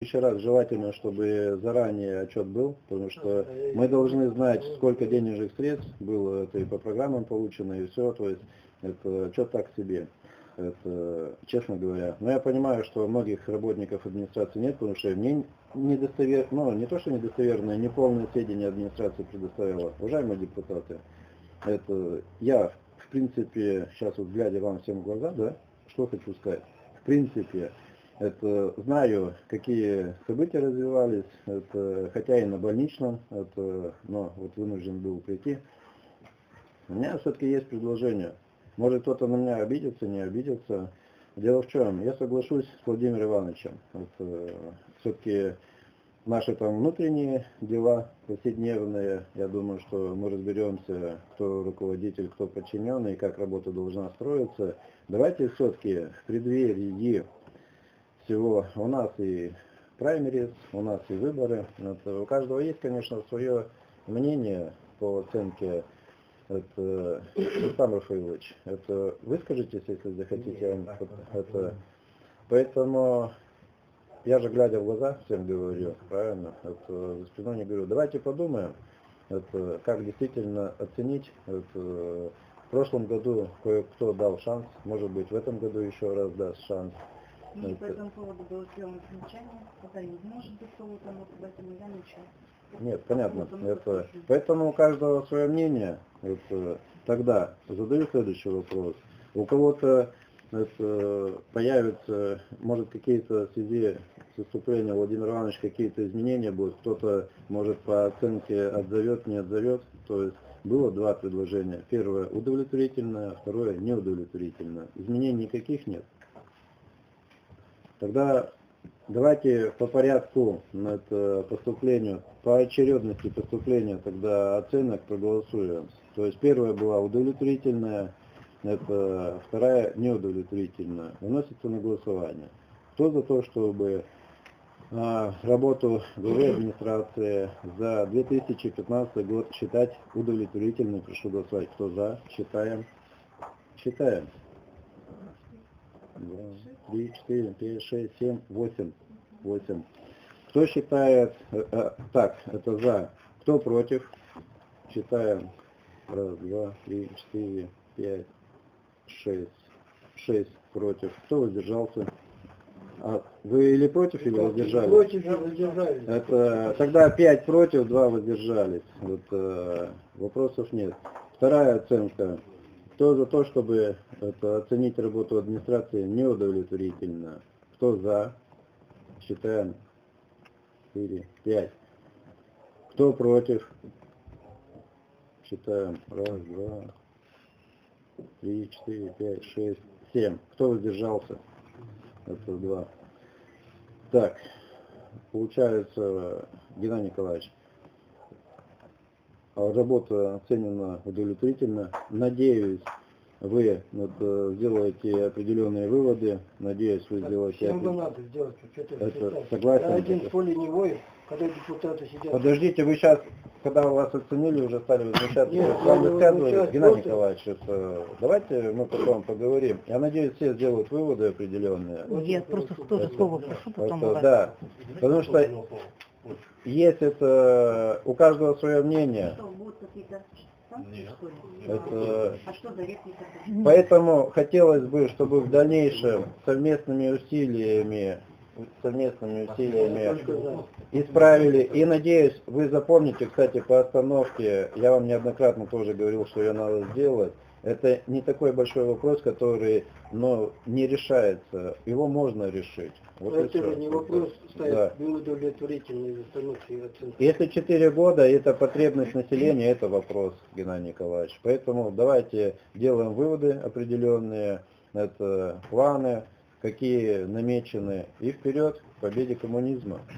следующий раз желательно, чтобы заранее отчет был, потому что мы должны знать, сколько денежных средств было это и по программам получено, и все, то есть это отчет так себе. Это, честно говоря. Но я понимаю, что многих работников администрации нет, потому что мне недостоверно, ну, не то, что недостоверное, неполные сведения администрация предоставила. Уважаемые депутаты, это я, в принципе, сейчас вот глядя вам всем в глаза, да, что хочу сказать. В принципе, это знаю, какие события развивались, это, хотя и на больничном, это, но вот вынужден был прийти. У меня все-таки есть предложение. Может, кто-то на меня обидится, не обидится. Дело в чем? Я соглашусь с Владимиром Ивановичем. Все-таки наши там внутренние дела повседневные, я думаю, что мы разберемся, кто руководитель, кто подчиненный, как работа должна строиться. Давайте все-таки в преддверии всего у нас и праймерис, у нас и выборы. У каждого есть, конечно, свое мнение по оценке. Это, Рустам Рафаилович, это выскажитесь, если захотите. Поэтому я же, глядя в глаза, всем говорю, правильно, это, за спиной не говорю, давайте подумаем, это, как действительно оценить. Это, в прошлом году кое-кто дал шанс, может быть, в этом году еще раз даст шанс. Мне по этому поводу было сделано замечание, когда не может быть кого-то, но поэтому я ничего. Нет, понятно. Это, поэтому у каждого свое мнение. Это, тогда задаю следующий вопрос. У кого-то появятся, может, какие-то в связи с выступлением Владимира Ивановича какие-то изменения будут. Кто-то, может, по оценке отзовет, не отзовет. То есть было два предложения. Первое удовлетворительное, второе неудовлетворительное. Изменений никаких нет. Тогда давайте по порядку поступлению, по очередности поступления тогда оценок проголосуем. То есть первая была удовлетворительная, это вторая неудовлетворительная. Выносится на голосование. Кто за то, чтобы работу главы администрации за 2015 год считать удовлетворительной? Прошу голосовать. Кто за? Считаем. Считаем. 2, 3, 4, 5, 6, 7, 8. 8. Кто считает, так, это за, кто против? Считаем. 1, 2, 3, 4, 5, 6. 6 против. Кто воздержался? Вы или против, или воздержались? Против и воздержались. Это, тогда 5 против, 2 воздержались. Вот, вопросов нет. Вторая оценка. Кто за то, чтобы оценить работу администрации неудовлетворительно? Кто за? Считаем. 4, 5. Кто против? Считаем. 1, 2, 3, 4, 5, 6, 7. Кто воздержался? Это 2. Так, получается, Геннадий Николаевич, работа оценена удовлетворительно. Надеюсь, вы сделаете определенные выводы. Надеюсь, вы сделаете... Много надо сделать. Это, согласен. Один в поле не воин, когда депутаты сидят. Подождите, вы сейчас, когда вас оценили, уже стали возмущаться, Нет, с вами высказывались, Геннадий просто... Николаевич, давайте мы потом поговорим. Я надеюсь, все сделают выводы определенные. Я просто тоже слово прошу, потом... Да, потому что есть это, у каждого свое мнение. Поэтому хотелось бы, чтобы в дальнейшем совместными усилиями исправили. И надеюсь, вы запомните, кстати, по остановке, я вам неоднократно тоже говорил, что ее надо сделать. Это не такой большой вопрос, который, не решается. Его можно решить. Вот это не вопрос, да. Был удовлетворительный оценки. Если 4 года, это потребность населения, это вопрос, Геннадий Николаевич. Поэтому давайте делаем выводы определенные, это планы, какие намечены, и вперед к победе коммунизма.